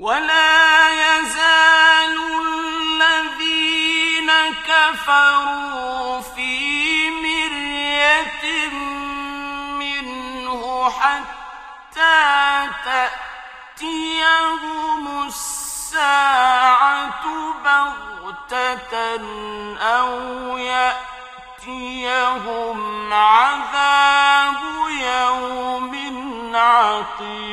ولا يزال الذين كفروا في مرية منه حتى تأتيهم الساعة بغتة أو يأتيهم عذاب يوم عقيم.